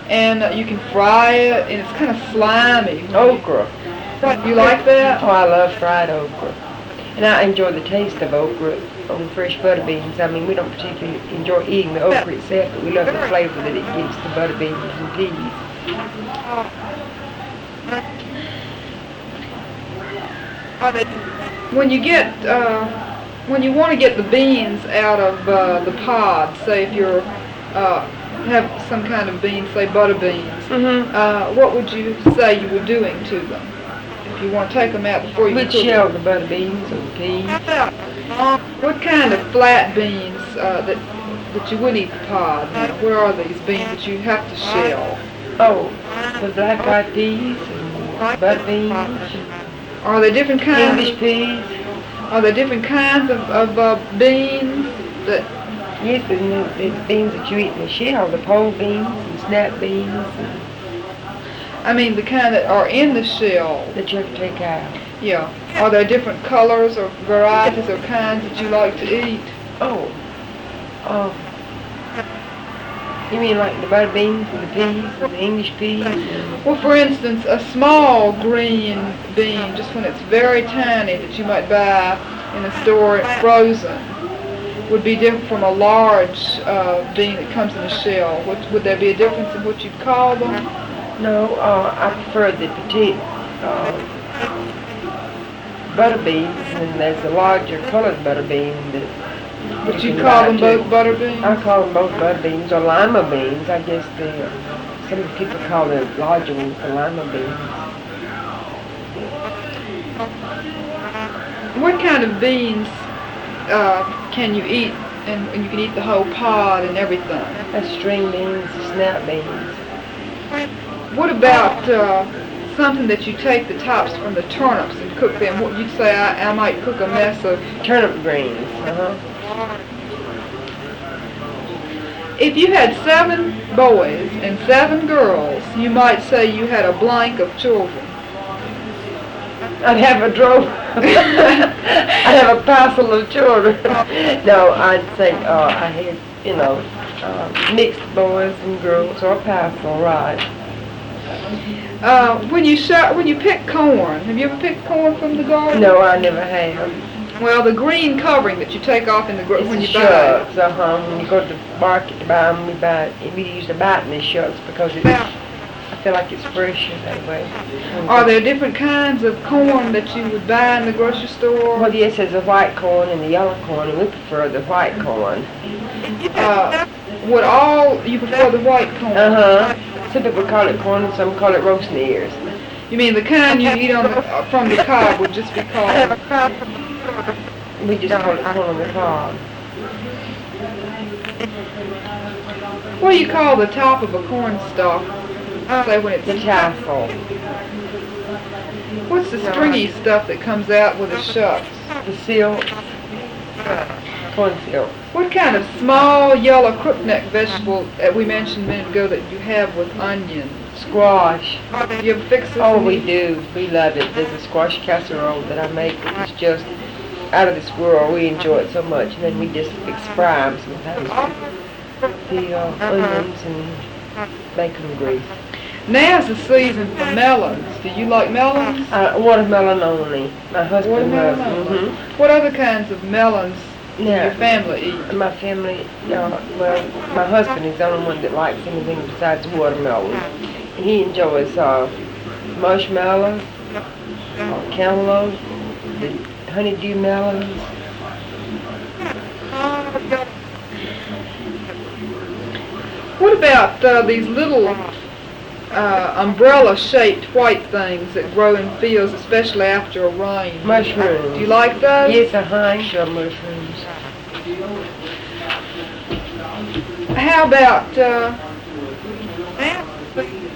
and you can fry it, and it's kind of slimy. Okra. You like that? Oh, I love fried okra. And I enjoy the taste of okra on fresh butter beans. I mean, we don't particularly enjoy eating the okra itself, but we love the flavor that it gives to butter beans and peas. When you get, when you want to get the beans out of the pod, say if you're have some kind of beans, say butter beans, what would you say you were doing to them? If you want to take them out before you We'd cook shell them. the butter beans and peas. What kind of flat beans that you would eat the pod? Now, where are these beans that you have to shell? Oh, the black-eyed peas and butter beans, Are there different kinds? English peas. Are there different kinds of beans that? Yes, and the beans that you eat in the shell, the pole beans and snap beans and I mean, the kind that are in the shell. that you have to take out. Yeah. Are there different colors or varieties or kinds that you like to eat? Oh, you mean like the butter beans and the peas and the English peas? Well, for instance, a small green bean, just when it's very tiny, that you might buy in a store frozen, would be different from a large bean that comes in a shell. Would there be a difference in what you'd call them? No, I prefer the petite butter beans, and there's a larger colored butter bean that. But you call them both butter beans? I call them both butter beans or lima beans. I guess some people call the larger ones the lima beans. What kind of beans can you eat, and you can eat the whole pod and everything? That's string beans, snap beans. What about something that you take the tops from the turnips and cook them? What you'd say I might cook a mess of Turnip greens. If you had 7 boys and 7 girls, you might say you had a blank of children. I'd have a drove. I'd have a parcel of children. No, I'd say I had, mixed boys and girls, or a parcel, right? When you pick corn, have you ever picked corn from the garden? No, I never have. Well, the green covering that you take off in the when you buy it. Shucks, when you go to the market to buy them, we usually buy it in the shucks because I feel like it's fresher that way. Are there different kinds of corn that you would buy in the grocery store? Well, yes, there's the white corn and the yellow corn, and we prefer the white corn. You prefer the white corn? Some people call it corn and some call it roast ears. You mean the kind you eat from the cob would just be called? We just call it corn on the cob. What do you call the top of a corn stalk? Say when it's the tassel. What's the stringy stuff that comes out with the shucks? The silk. Corn silk. What kind of small yellow crookneck vegetable that we mentioned a minute ago that you have with onions? Squash. Do you ever fix this? Oh, we do. We love it. There's a squash casserole that I make that is just out of this world. We enjoy it so much. And then we just fry them sometimes with the onions and bacon grease. Now's the season for melons. Do you like melons? Watermelon only. My husband loves. What other kinds of melons does your family eat? My family, my husband is the only one that likes anything besides watermelon. He enjoys marshmallows, cantaloupe, the honeydew melons. What about these little umbrella-shaped white things that grow in fields, especially after a rain? Mushrooms. Do you like those? Yes, I enjoy mushrooms. How about